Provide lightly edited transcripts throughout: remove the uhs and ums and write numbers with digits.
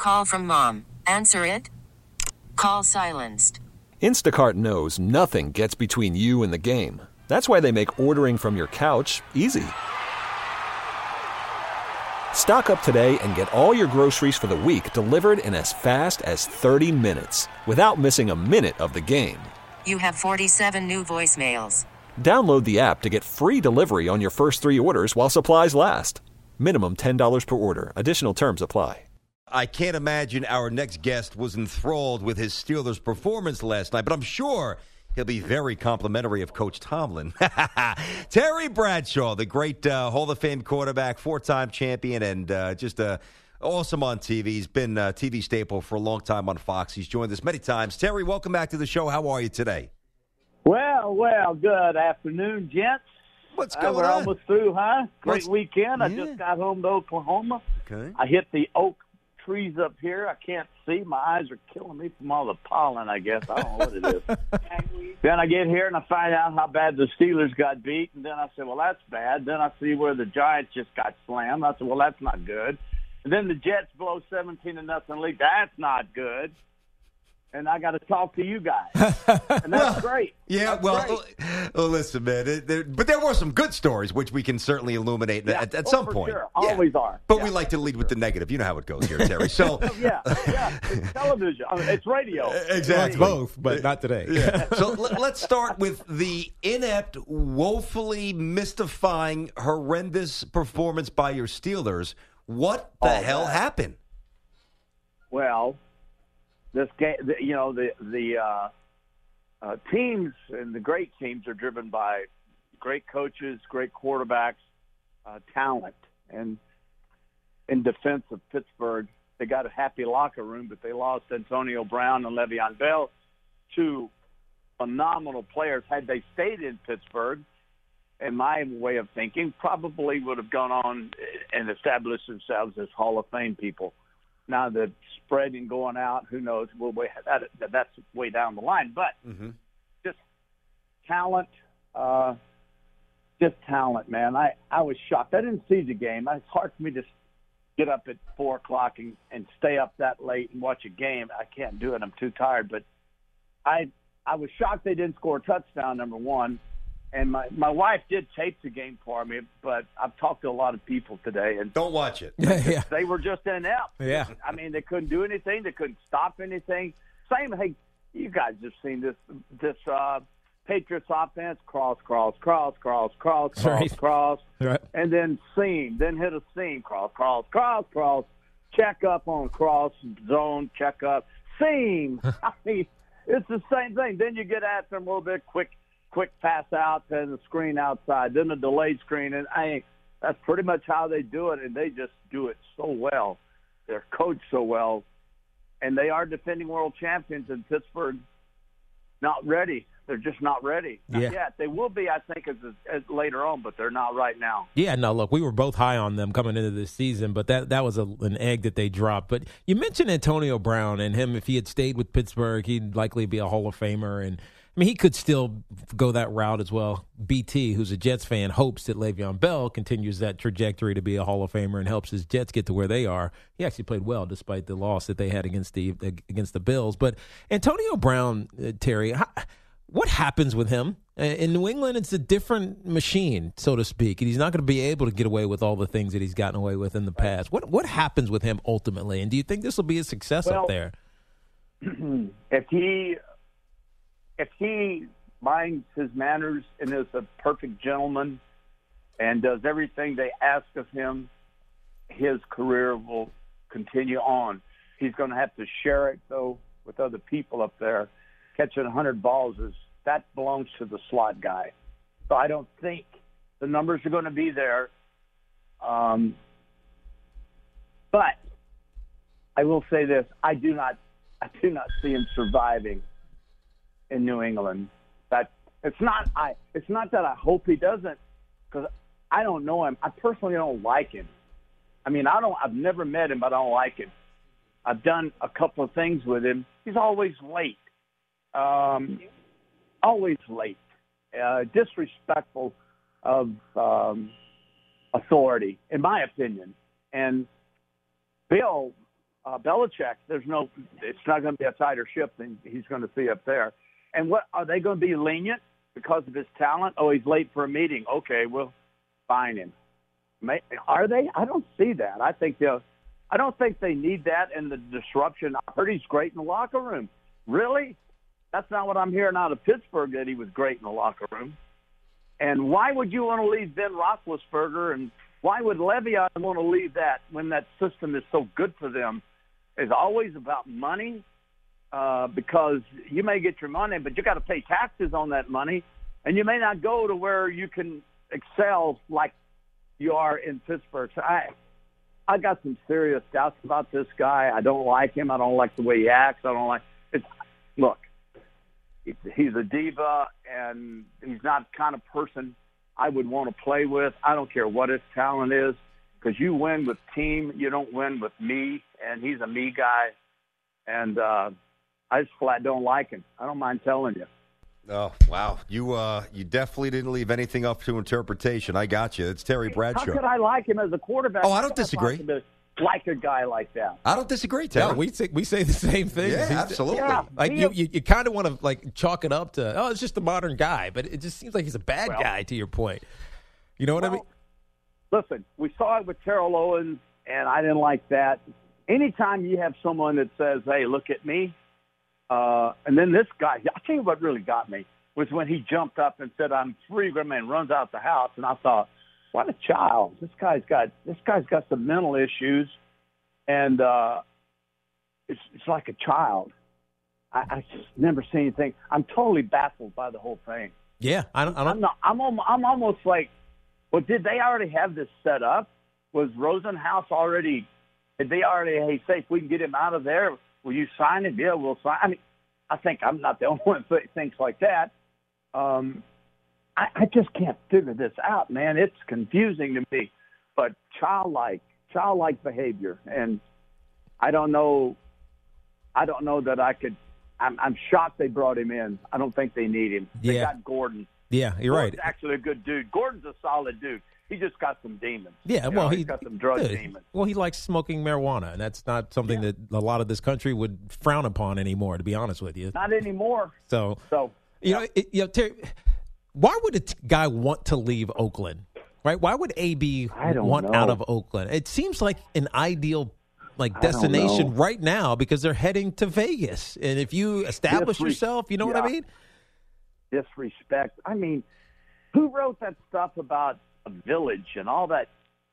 Call from mom. Answer it. Call silenced. Instacart knows nothing gets between you and the game. That's why they make ordering from your couch easy. Stock up today and get all your groceries for the week delivered in as fast as 30 minutes without missing a minute of the game. You have 47 new voicemails. Download the app to get free delivery on your first 3 orders while supplies last. Minimum $10 per order. Additional terms apply. I can't imagine our next guest was enthralled with his Steelers' performance last night, but I'm sure he'll be very complimentary of Coach Tomlin. Terry Bradshaw, the great Hall of Fame quarterback, 4-time champion, and just awesome on TV. He's been a TV staple for a long time on Fox. He's joined us many times. Terry, welcome back to the show. How are you today? Well, good afternoon, gents. What's going we're on? almost through, huh? Great weekend. I just got home to Oklahoma. Okay. I hit the oak trees up here. I can't see. My eyes are killing me from all the pollen, I guess. I don't know what it is. Then I get here and I find out how bad the Steelers got beat. And then I said, well, that's bad. Then I see where the Giants just got slammed. I said, well, that's not good. And then the Jets blow 17-0 lead. That's not good. And I got to talk to you guys. And that's great. Yeah, that's great. Listen, man. But there were some good stories, which we can certainly illuminate at some point. Sure. Always are. But we like to lead with the negative. You know how it goes here, Terry. So yeah. It's television. It's radio. Exactly. Both, but not today. Yeah. So let's start with the inept, woefully mystifying, horrendous performance by your Steelers. What the hell happened? Well, this game, the teams and the great teams are driven by great coaches, great quarterbacks, talent. And in defense of Pittsburgh, they got a happy locker room, but they lost Antonio Brown and Le'Veon Bell, 2 phenomenal players. Had they stayed in Pittsburgh, in my way of thinking, probably would have gone on and established themselves as Hall of Fame people. Now the spreading going out, who knows? That's way down the line. But just talent, man. I was shocked. I didn't see the game. It's hard for me to get up at 4 o'clock and stay up that late and watch a game. I can't do it. I'm too tired. But I was shocked they didn't score a touchdown, number one. And my wife did tape the game for me, but I've talked to a lot of people today. And don't watch it. Yeah. They were just inept. Yeah. I mean, they couldn't do anything. They couldn't stop anything. Hey, you guys have seen this Patriots offense, cross, Right. and then seam, then hit a seam, cross, check up on cross, zone, check up, seam. I mean, it's the same thing. Then you get after them a little bit, quick pass out, and the screen outside, then the delayed screen, and that's pretty much how they do it, and they just do it so well. They're coached so well, and they are defending world champions in Pittsburgh. Not ready. They're just not ready. Not yet. They will be, I think, as later on, but they're not right now. Yeah, no, look, we were both high on them coming into this season, but that was an egg that they dropped. But you mentioned Antonio Brown and him. If he had stayed with Pittsburgh, he'd likely be a Hall of Famer. And, I mean, he could still go that route as well. BT, who's a Jets fan, hopes that Le'Veon Bell continues that trajectory to be a Hall of Famer and helps his Jets get to where they are. He actually played well despite the loss that they had against the Bills. But Antonio Brown, Terry, what happens with him? In New England, it's a different machine, so to speak, and he's not going to be able to get away with all the things that he's gotten away with in the past. What happens with him ultimately, and do you think this will be a success up there? If he minds his manners and is a perfect gentleman and does everything they ask of him, his career will continue on. He's going to have to share it, though, with other people up there. Catching 100 balls that belongs to the slot guy. So I don't think the numbers are going to be there. But I will say this: I do not see him surviving in New England. That it's not that I hope he doesn't, because I don't know him. I personally don't like him. I mean, I've never met him, but I don't like him. I've done a couple of things with him. He's always late. Always late, disrespectful of authority, in my opinion. And Bill, Belichick, it's not going to be a tighter ship than he's going to see up there. And what are they going to be lenient because of his talent? Oh, he's late for a meeting. Okay, we'll fine him. Are they? I don't see that. I don't think they need that and the disruption. I heard he's great in the locker room. Really? That's not what I'm hearing out of Pittsburgh, that he was great in the locker room. And why would you want to leave Ben Roethlisberger, and why would Le'Veon want to leave that when that system is so good for them? It's always about money, because you may get your money, but you got to pay taxes on that money, and you may not go to where you can excel like you are in Pittsburgh. So I got some serious doubts about this guy. I don't like him. I don't like the way he acts. Look, he's a diva, and he's not the kind of person I would want to play with. I don't care what his talent is, because you win with team. You don't win with me, and he's a me guy. And I just flat don't like him. I don't mind telling you. Oh, wow. You definitely didn't leave anything up to interpretation. I got you. It's Terry Bradshaw. How could I like him as a quarterback? Oh, I don't disagree. Like a guy like that. I don't disagree, Terry. No, we say the same thing. Yeah, absolutely. Like you kind of want to like chalk it up to, it's just a modern guy, but it just seems like he's a bad guy. To your point, you know what I mean? Listen, we saw it with Terrell Owens, and I didn't like that. Anytime you have someone that says, "Hey, look at me," and then this guy, I'll tell you what really got me was when he jumped up and said, "I'm free," and runs out the house, and I thought, what a child! This guy's got some mental issues, and it's like a child. I just never seen anything. I'm totally baffled by the whole thing. Yeah, I'm almost like, well, did they already have this set up? Was Rosenhaus already? Did they already? Hey, say if we can get him out of there, will you sign him? Yeah, we'll sign. I mean, I think I'm not the only one that thinks like that. I just can't figure this out, man. It's confusing to me, but childlike behavior, and I don't know that I could. I'm shocked they brought him in. I don't think they need him. They got Gordon. Yeah, you're Gordon's right. Actually, a good dude. Gordon's a solid dude. He just got some demons. Yeah, well, he's got some drug demons. Well, he likes smoking marijuana, and that's not something that a lot of this country would frown upon anymore. To be honest with you, not anymore. So Terry, why would a guy want to leave Oakland? Right? Why would AB want out of Oakland? It seems like an ideal destination right now because they're heading to Vegas, and if you establish yourself, you know what I mean. Disrespect. I mean, who wrote that stuff about a village and all that?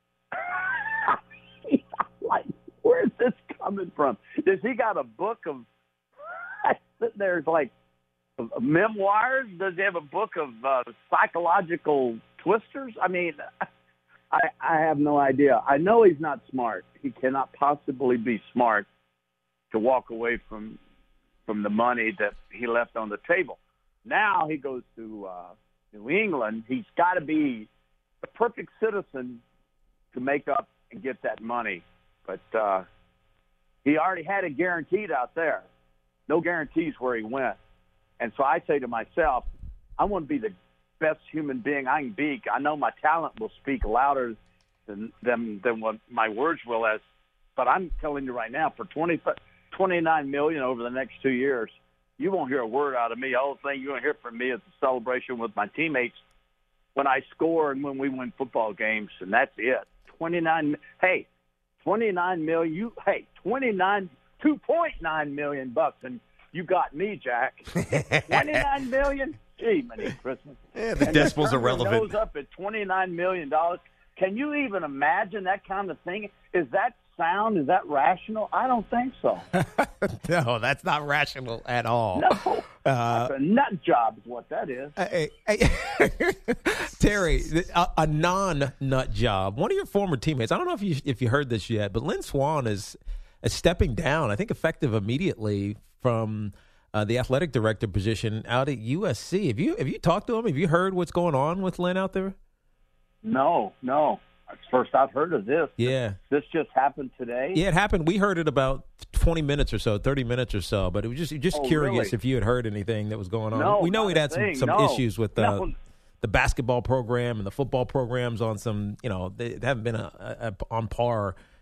Like, where's this coming from? Does he got a book of? There's like memoirs. Does he have a book of psychological twisters? I mean, I have no idea. I know he's not smart. He cannot possibly be smart to walk away from the money that he left on the table. Now he goes to New England. He's got to be the perfect citizen to make up and get that money. But he already had it guaranteed out there. No guarantees where he went. And so I say to myself, I want to be the best human being I can be. I know my talent will speak louder than what my words will. But I'm telling you right now, for $29 million over the next 2 years, you won't hear a word out of me. The whole thing you're going to hear from me is a celebration with my teammates when I score and when we win football games, and that's it. $29 million. $2.9 million bucks, and you got me, Jack. $29 million. Gee, many Christmas. Yeah, the decimals are relevant. Goes up at $29 million. Can you even imagine that kind of thing? Is that sound? Is that rational? I don't think so. No, that's not rational at all. No. That's a nut job is what that is. Terry, a non-nut job. One of your former teammates, I don't know if you heard this yet, but Lynn Swann is stepping down, I think effective immediately from the athletic director position out at USC. Have you talked to him? Have you heard what's going on with Lynn out there? No. It's first I've heard of this. Yeah. This just happened today? Yeah, it happened. We heard it about 20 minutes or so, 30 minutes or so, but it was just curious really? If you had heard anything that was going on. No, we know he'd had some issues with the basketball program and the football programs on some, they haven't been on par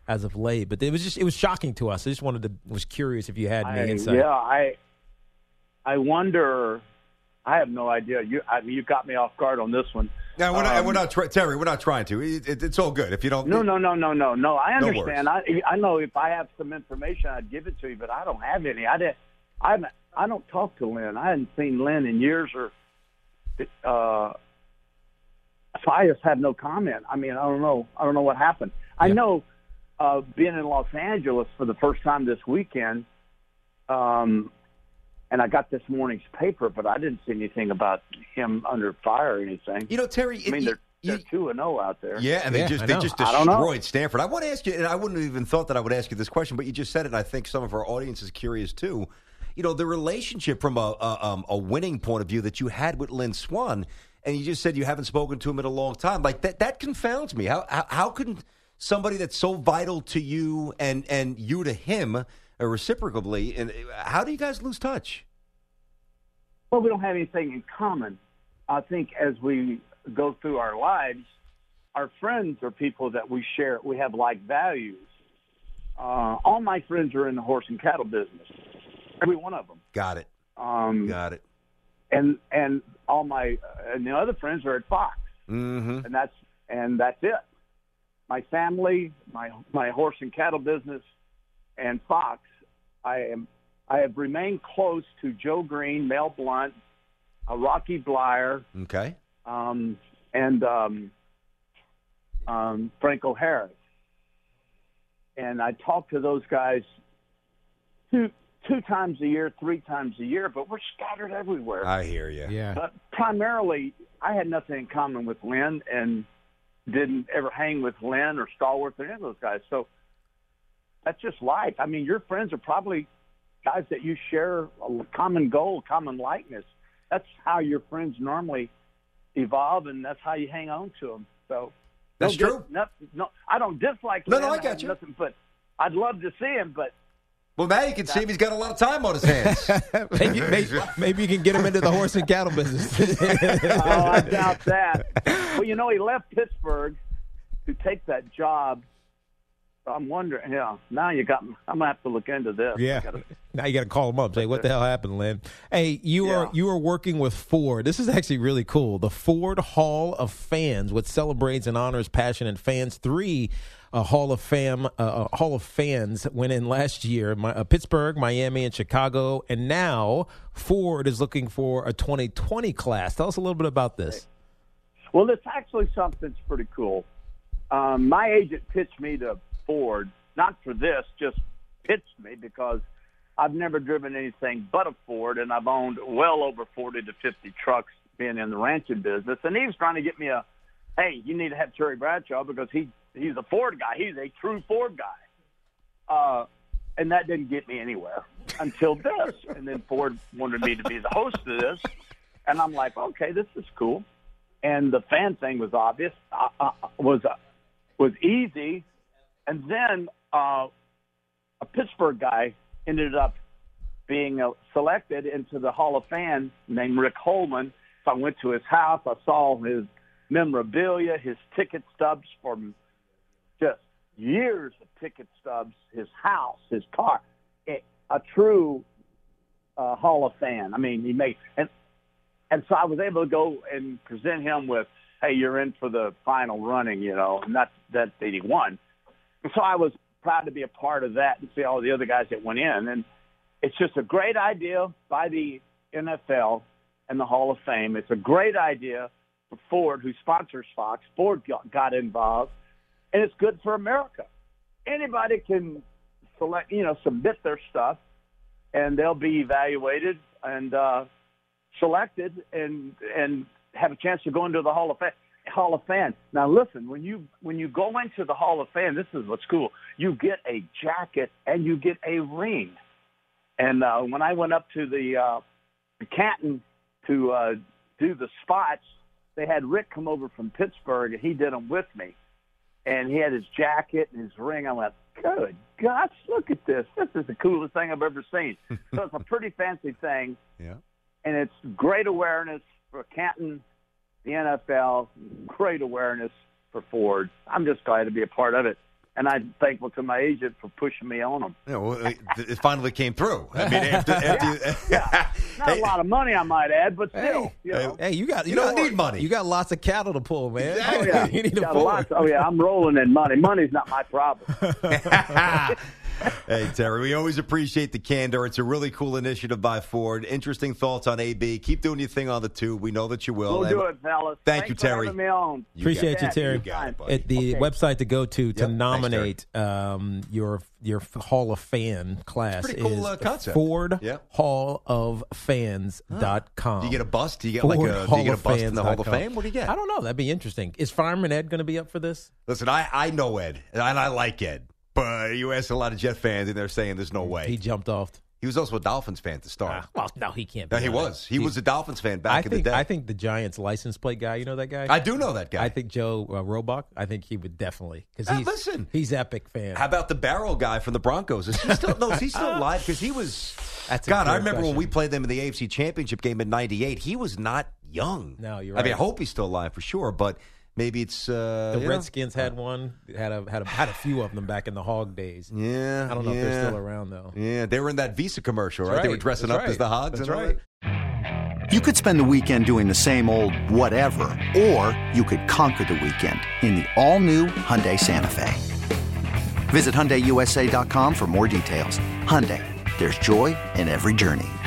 as of late. But it was shocking to us. I just was curious if you had any insight. Yeah, I wonder. I have no idea. You got me off guard on this one. No, we're not Terry. We're not trying to. It's all good. If you don't, no. I understand. No I know if I have some information, I'd give it to you, but I don't have any. I don't talk to Lynn. I hadn't seen Lynn in years, so I just have no comment. I mean, I don't know what happened. I know being in Los Angeles for the first time this weekend. And I got this morning's paper, but I didn't see anything about him under fire or anything. Terry, I mean, they're 2-0 out there. Yeah, and they just destroyed Stanford. I want to ask you, and I wouldn't have even thought that I would ask you this question, but you just said it, and I think some of our audience is curious too. The relationship from a winning point of view that you had with Lynn Swann, and you just said you haven't spoken to him in a long time. Like that confounds me. How can somebody that's so vital to you and you to him reciprocally, and how do you guys lose touch? Well, we don't have anything in common. I think as we go through our lives, our friends are people that we have like values. All my friends are in the horse and cattle business. Every one of them. Got it. Got it. And all my and the other friends are at Fox. Mm-hmm. And that's it. My family, my horse and cattle business, and Fox. I have remained close to Joe Green, Mel Blount, Rocky Blyer, okay, and Franco Harris. And I talk to those guys two times a year, 3 times a year, but we're scattered everywhere. I hear you. Yeah. But primarily, I had nothing in common with Lynn and didn't ever hang with Lynn or Stallworth or any of those guys. So that's just life. I mean, your friends are probably guys that you share a common goal, common likeness. That's how your friends normally evolve, and that's how you hang on to them. So that's true. No, I don't dislike Lynn. Lynn. No, I got you. Nothing, but I'd love to see him, but. Well, now you can see him. He's got a lot of time on his hands. maybe you can get him into the horse and cattle business. Oh, I doubt that. Well, he left Pittsburgh to take that job. I'm wondering, now you got me. I'm going to have to look into this. Yeah. Now you got to call him up. Say, what the hell happened, Lynn? Hey, you are working with Ford. This is actually really cool. The Ford Hall of Fans, which celebrates and honors passionate fans. 3 Hall of Fans went in last year. Pittsburgh, Miami, and Chicago. And now Ford is looking for a 2020 class. Tell us a little bit about this. Well, it's actually something that's pretty cool. My agent pitched me to Ford, not for this, just pitched me because I've never driven anything but a Ford, and I've owned well over 40 to 50 trucks being in the ranching business. And he was trying to get me hey, you need to have Terry Bradshaw because he's a Ford guy. He's a true Ford guy. And that didn't get me anywhere until this. And then Ford wanted me to be the host of this. And I'm like, okay, this is cool. And the fan thing was obvious, was easy. And then a Pittsburgh guy ended up being selected into the Hall of Fame named Rick Holman. So I went to his house. I saw his memorabilia, his ticket stubs from just years of ticket stubs, his house, his car. A true Hall of Fame. I mean, he made – and so I was able to go and present him with, hey, you're in for the final running, and that's 81. And so I was proud to be a part of that and see all the other guys that went in. And it's just a great idea by the NFL and the Hall of Fame. It's a great idea for Ford, who sponsors Fox. Ford got involved, and it's good for America. Anybody can submit their stuff, and they'll be evaluated and selected and have a chance to go into the Hall of Fame. Now, listen, when you go into the Hall of Fame, this is what's cool. You get a jacket and you get a ring. And when I went up to the Canton to do the spots, they had Rick come over from Pittsburgh, and he did them with me. And he had his jacket and his ring. I went, good gosh, look at this. This is the coolest thing I've ever seen. So it's a pretty fancy thing. Yeah. And it's great awareness for Canton, the NFL, great awareness for Ford. I'm just glad to be a part of it. And I'm thankful to my agent for pushing me on them. Yeah, well, it finally came through. I mean, after Not a lot of money, I might add, but still. Hey, you don't need money. You got lots of cattle to pull, man. Exactly. Oh, yeah. You need to Got pull. lots. Oh, yeah, I'm rolling in money. Money's not my problem. Hey, Terry, we always appreciate the candor. It's a really cool initiative by Ford. Interesting thoughts on AB. Keep doing your thing on the tube. We know that you will. We'll do it, fellas. Thank you, Thanks for Terry. having me on. Appreciate you, Terry. You got it, buddy. At the website to go to Yep. nominate your Hall of Fan class Pretty cool, is concept. FordHallOfFans.com. Do you get a bust? Do you get Ford do you get a bust in the Hall of HallOfFans.com. Fame? What do you get? I don't know. That'd be interesting. Is Fireman Ed going to be up for this? Listen, I know Ed, and I like Ed. But you ask a lot of Jet fans, and they're saying there's no way. He jumped off. He was also a Dolphins fan to start. Well, no, he can't be. No, he was. He was a Dolphins fan back in the day. I think the Giants license plate guy, you know that guy? I do know that guy. I think Joe Robach, I think he would definitely. Because listen. he's epic fan. How about the barrel guy from the Broncos? Is he still alive? Because he was. That's a God, fair I remember when question. we played them in the AFC Championship game in '98. He was not young. No, you're I mean, I right. hope he's still alive for sure, but maybe it's The Redskins had one, had a few of them back in the Hog days. Yeah, I don't know if they're still around though. Yeah, they were in that Visa commercial, right? That's They were right. dressing That's up as right. the Hogs. That's and all right. that. You could spend the weekend doing the same old whatever, or you could conquer the weekend in the all-new Hyundai Santa Fe. Visit HyundaiUSA.com for more details. Hyundai, there's joy in every journey.